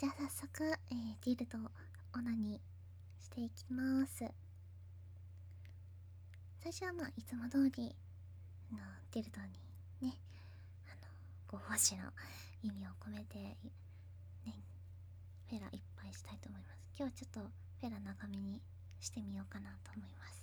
じゃあ早速、ディルドオナニーしていきます。最初はまあいつも通りディルドにね、ご奉仕の意味を込めてね、フェラいっぱいしたいと思います。今日はちょっとフェラ長めにしてみようかなと思います。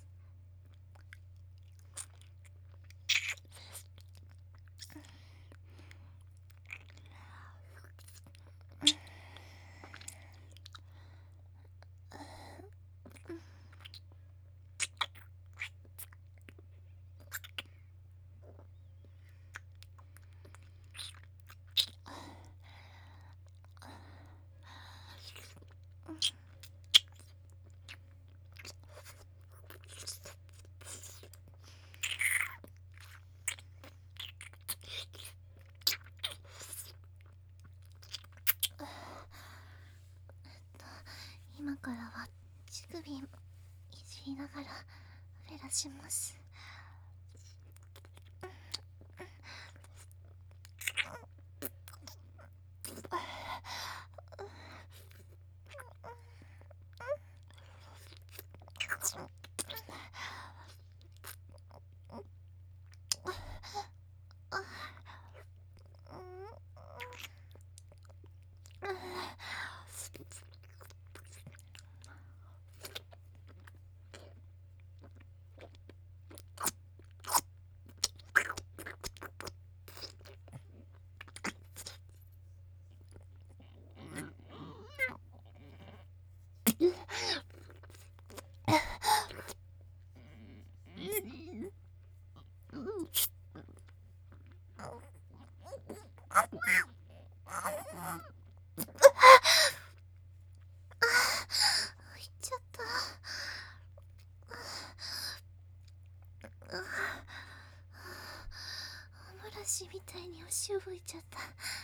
今からは乳首いじりながらフェラします。いっちゃった。歯ブラシみたいにお塩吹いちゃった。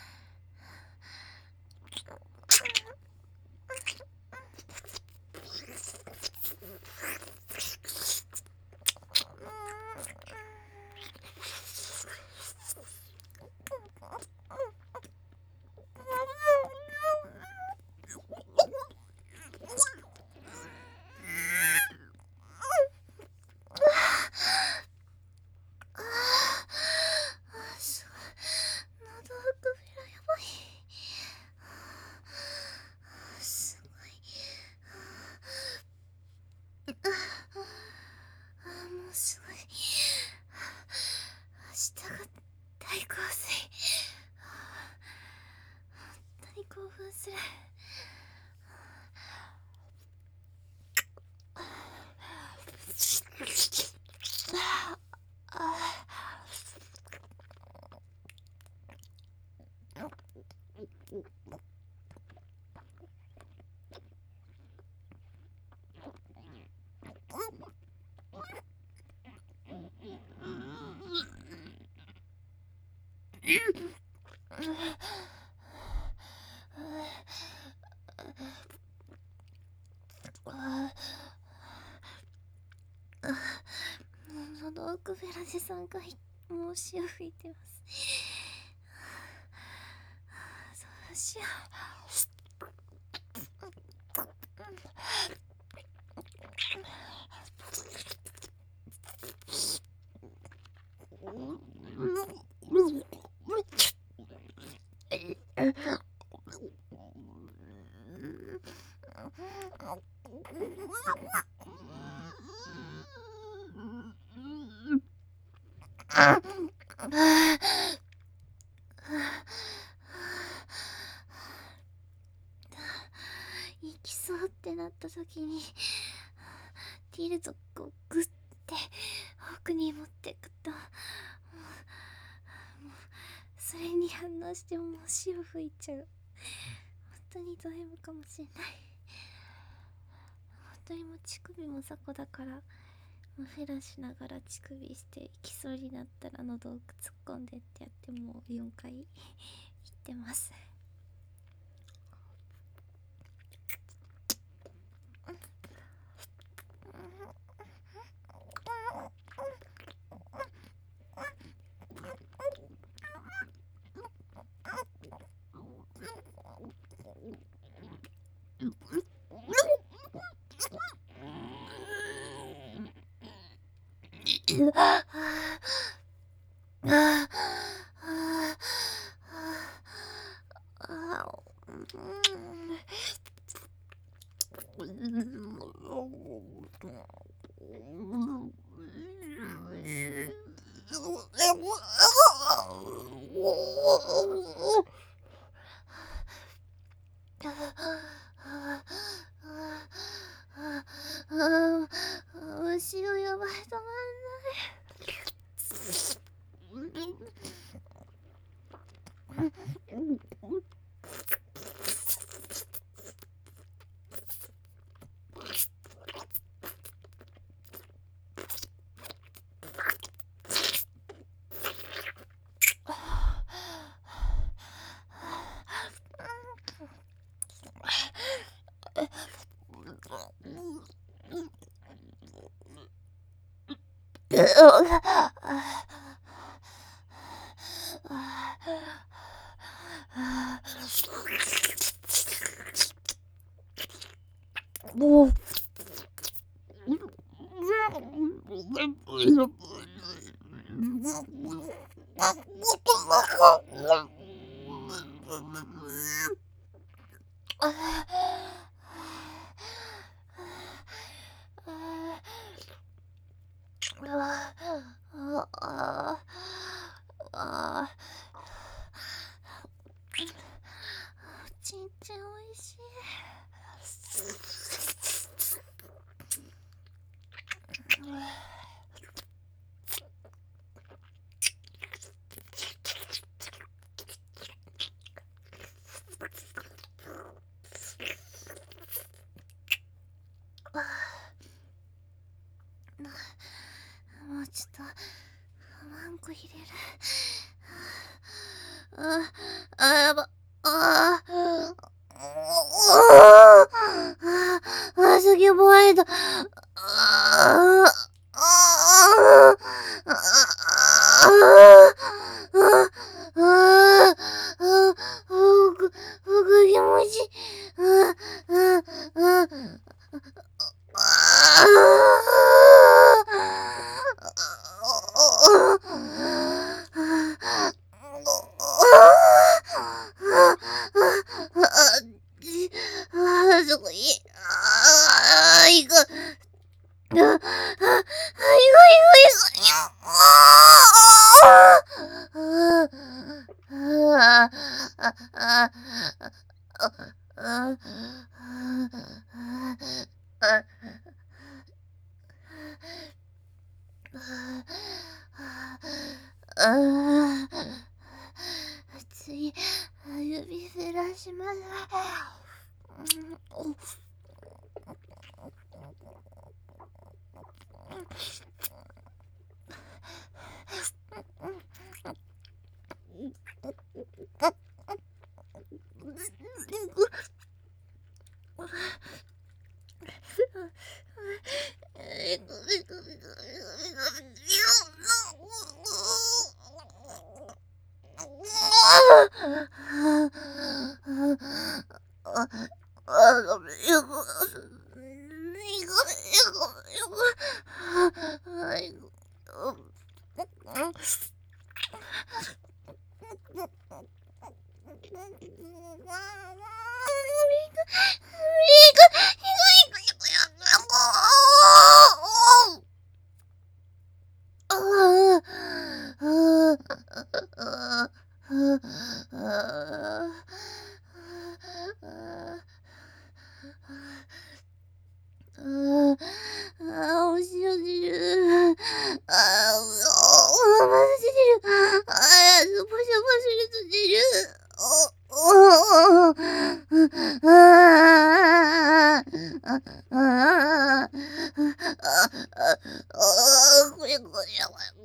すごい、喉奥フェラやばい。すごい。もうすごい。明日が大洪水。本当に興奮する。喉奥フェラで3回もう塩吹いてます。そうしよ行きそうってなった時にディルドをグッて奥に持ってくと、もうそれに反応してもう塩吹いちゃう。本当にド M かもしれない。本当にもう乳首も雑魚だから、もうフェラしながら乳首して行きそうになったら喉奥突っ込んでってやってもう4回行ってます。 後ろやばい、止まんない。ちんちんおいしい。もうちょっとワンコ入れる。やば。先ばいだ。気持ちいい。そこいい。行く。行く。次、指せらします。お塩出る。まだ出てる。スポシャバすると出る。これやばい。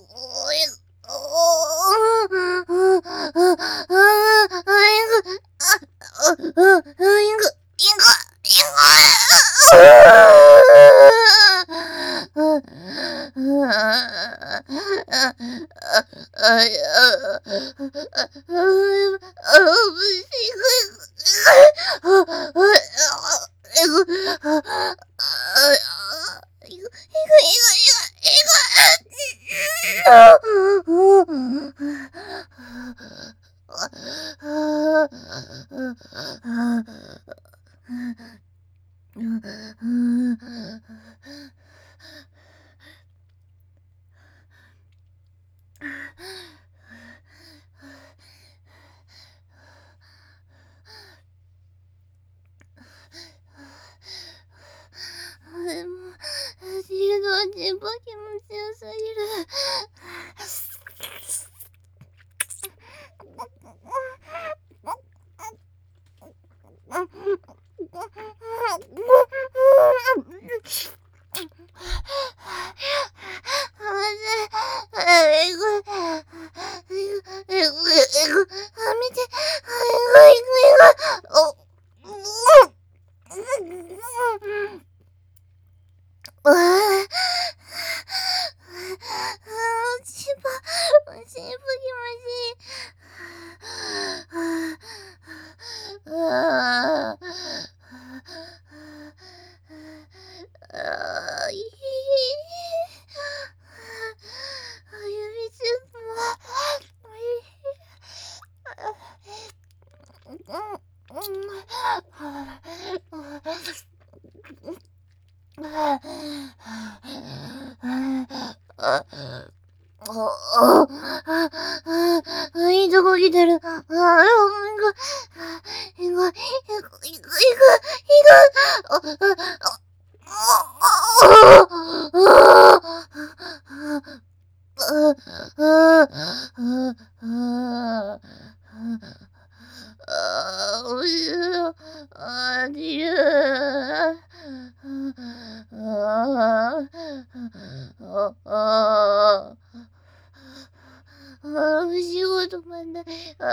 走るのは全部気持ちよすぎる。いいとこ来てる。仕事まだ。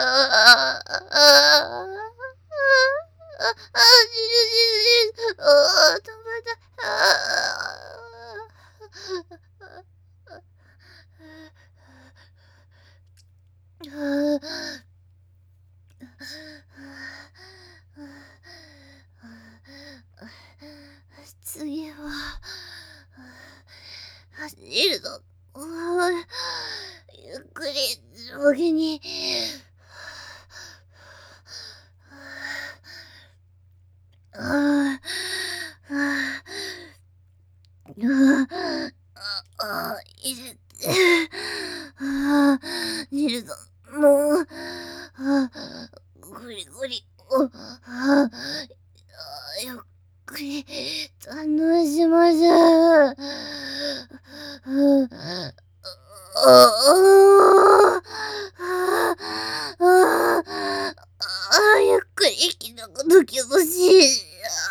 次は走るぞ。ゆっくり上下に。入れて。入るぞ。もう。ぐりぐり。ゆっくり楽しませ。ゆっくり息のこと気持ちいい。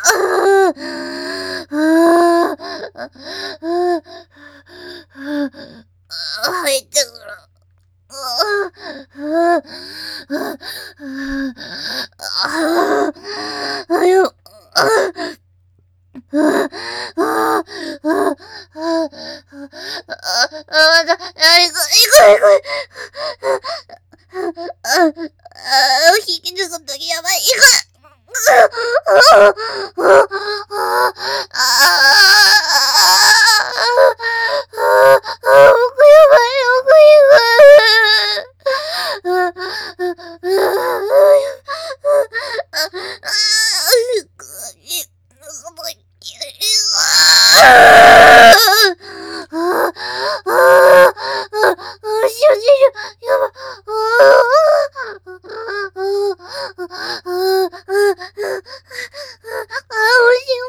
入ってくる。引き抜くときやばい。おし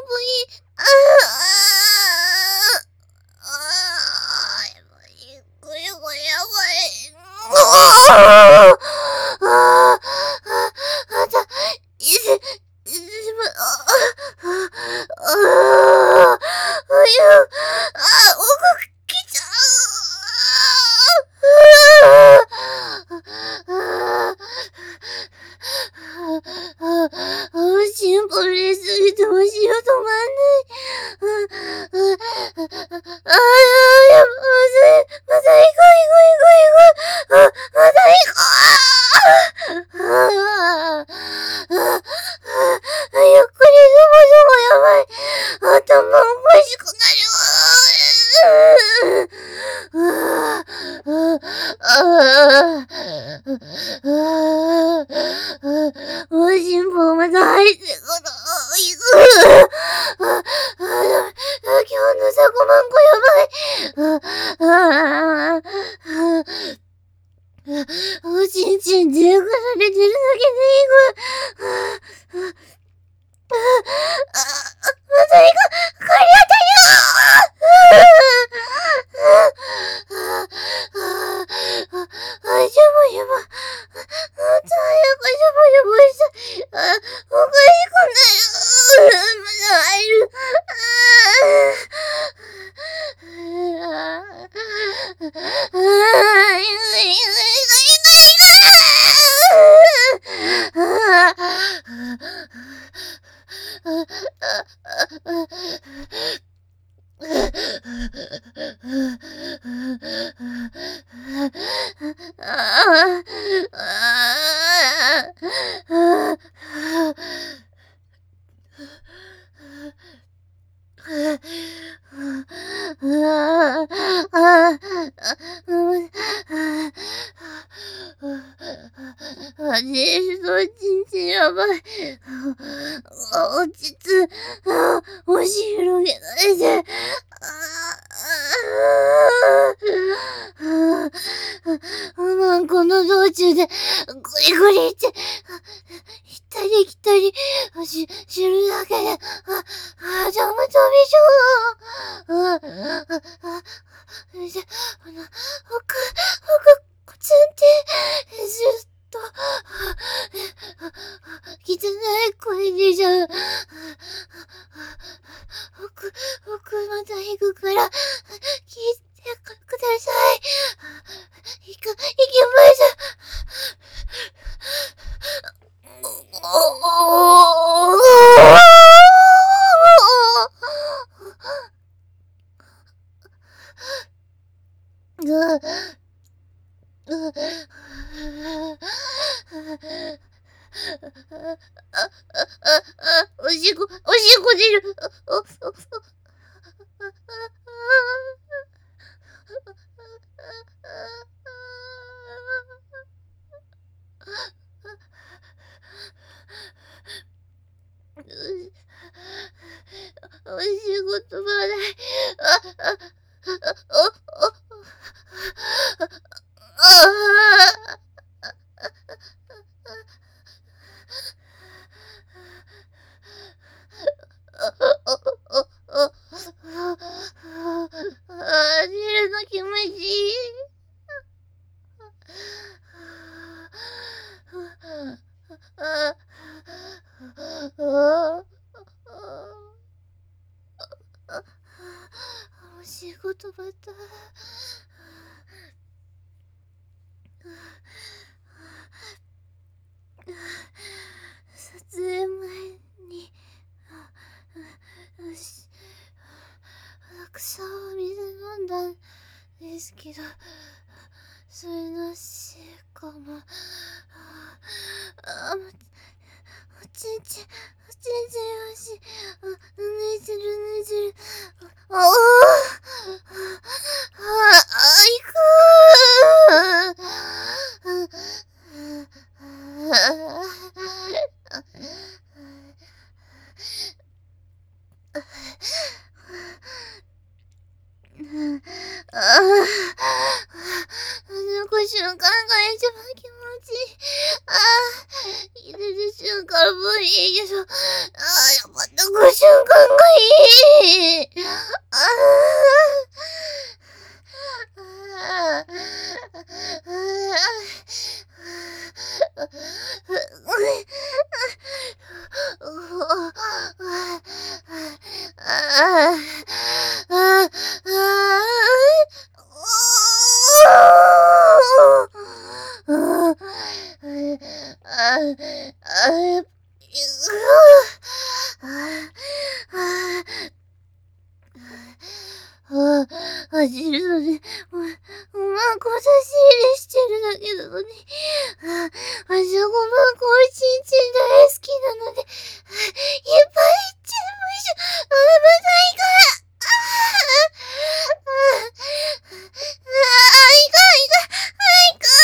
ちんちんやばい。落ち着、押し広げないで。この道中で、ゴリゴリって、行ったり来たり、知るだけで、ジャム飛びそう。コツンって、ずっと、汚い声出ちゃう。僕また行くから、聞いてください。行きます。おしっこ出る。お仕事まだ出るの気持ちいい。お仕事また。撮影前に草を水飲んだんですけど、それのせいかも。おちんちんよし、抜いてる。行抜く瞬間が一番気持ちいい。入れる瞬間もいいけど、やっぱ抜く瞬間がいい。走るので、今年入れしてるだけなのに、あそこまんこおちんちん大好きなので、いっぱい行っちゃいましょ。また行く。行く。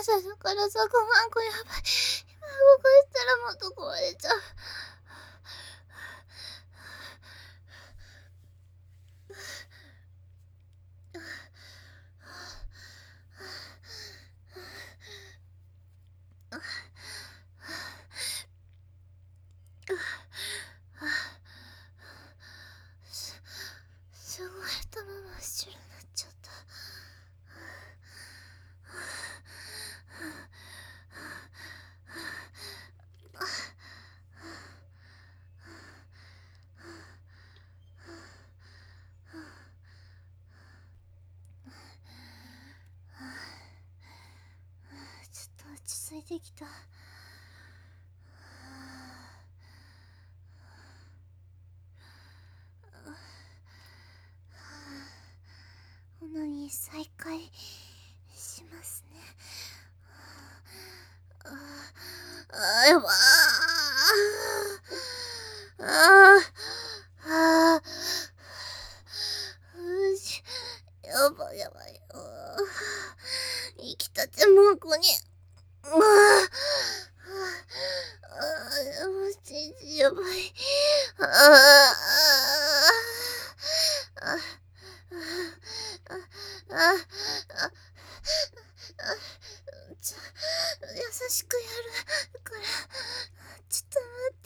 さだからさ、ごまんこやばい。今動かしたらもっと壊れちゃう。すごい頭真っ白になっちゃった。ちょっと落ち着いてきた。オナニー再開しますね。やばやばいやばい。生きたてもこに。もう全然やばい。優しくやるからちょっと待って。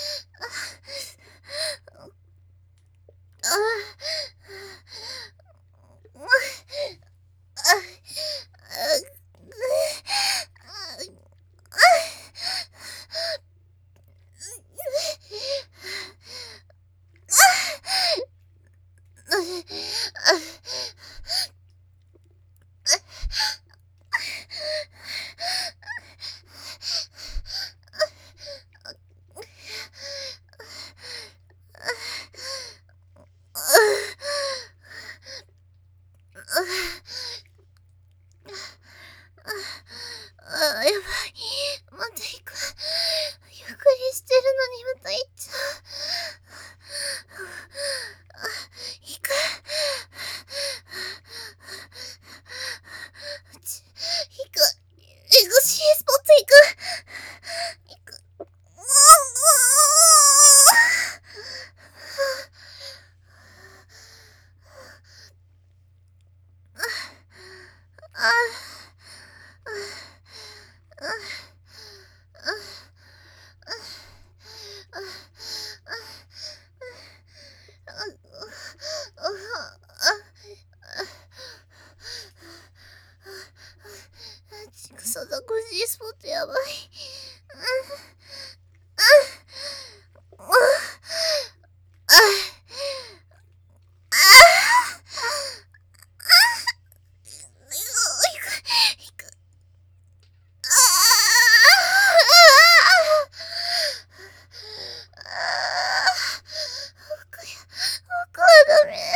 やばい。また行く。ゆっくりしてるのにまた行っちゃう。行く。行く。C スポット行く。クソだ、C スポットやばい。僕はダメ。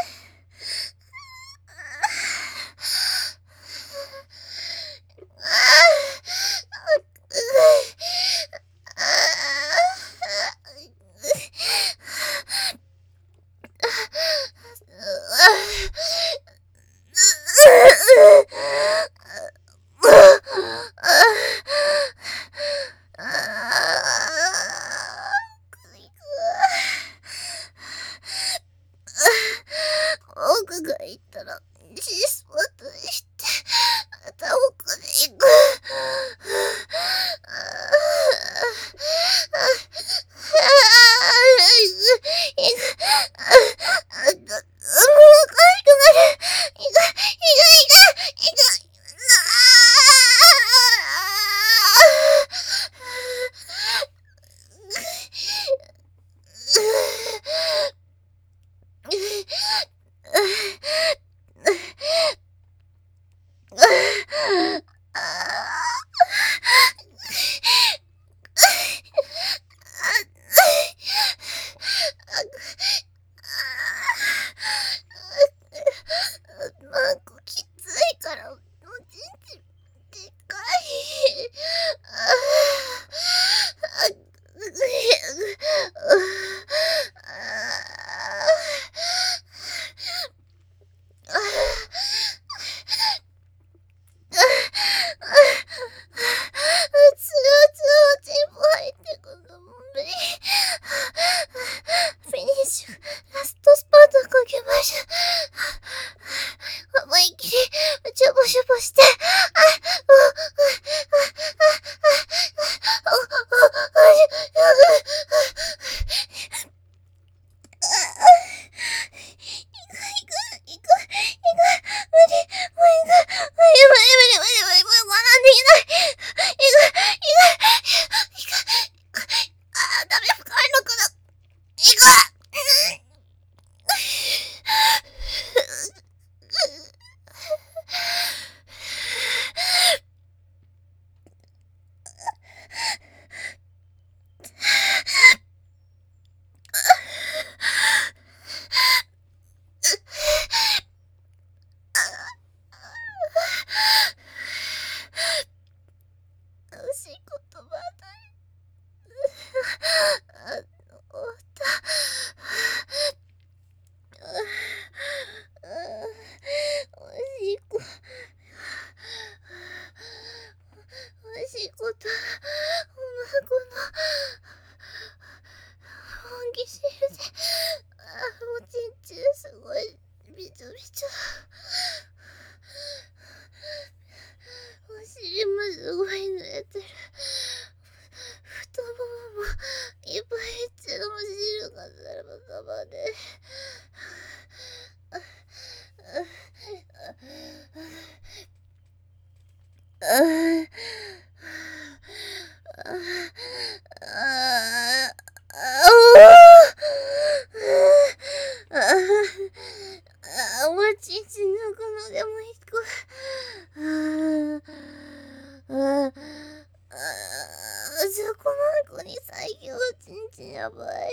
そこまんこに最強ちんちんやばい。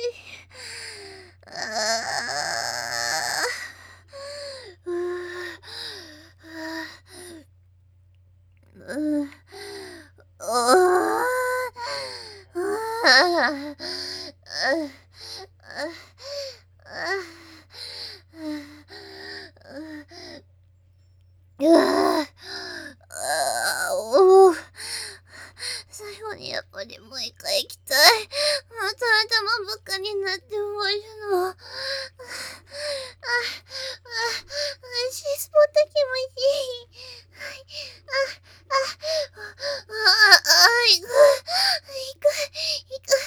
うううおー、最後にやっぱりもう一回行きたい。また頭ばっかになって終わるの。シースポット気持ちいい。行く、行く、行く。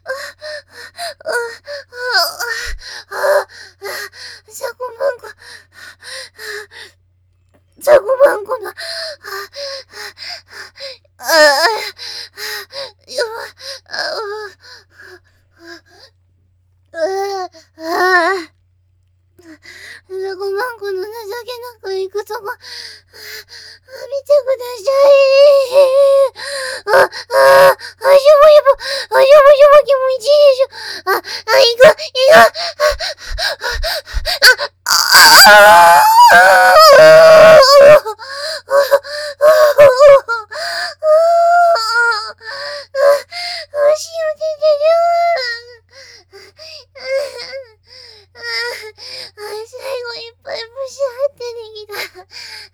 ザコマンコ、ザコマンコの、ザコマンコの情けなく行くとこ、見てください。しょぼしょぼ、しょぼしょぼ気持ちいいでしょ。行く、行く。足を出てる。最後いっぱいブシャって逃げ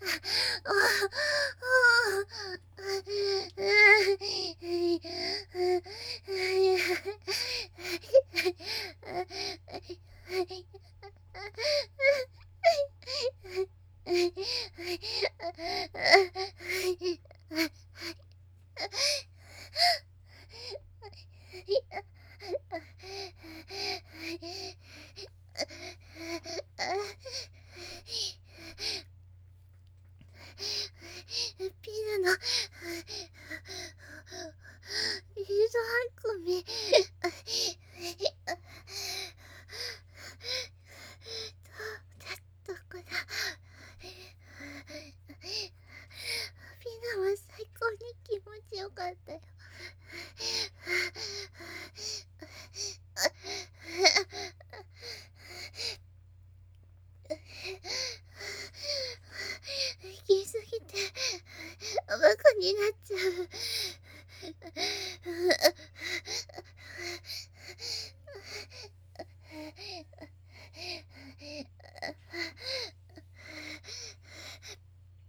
ピザのリゾ運びどこだ。ピザは最高に気持ちよかったよ。行き過ぎてバカになっちゃう。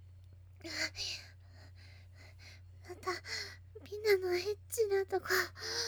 またピナのエッチなとこ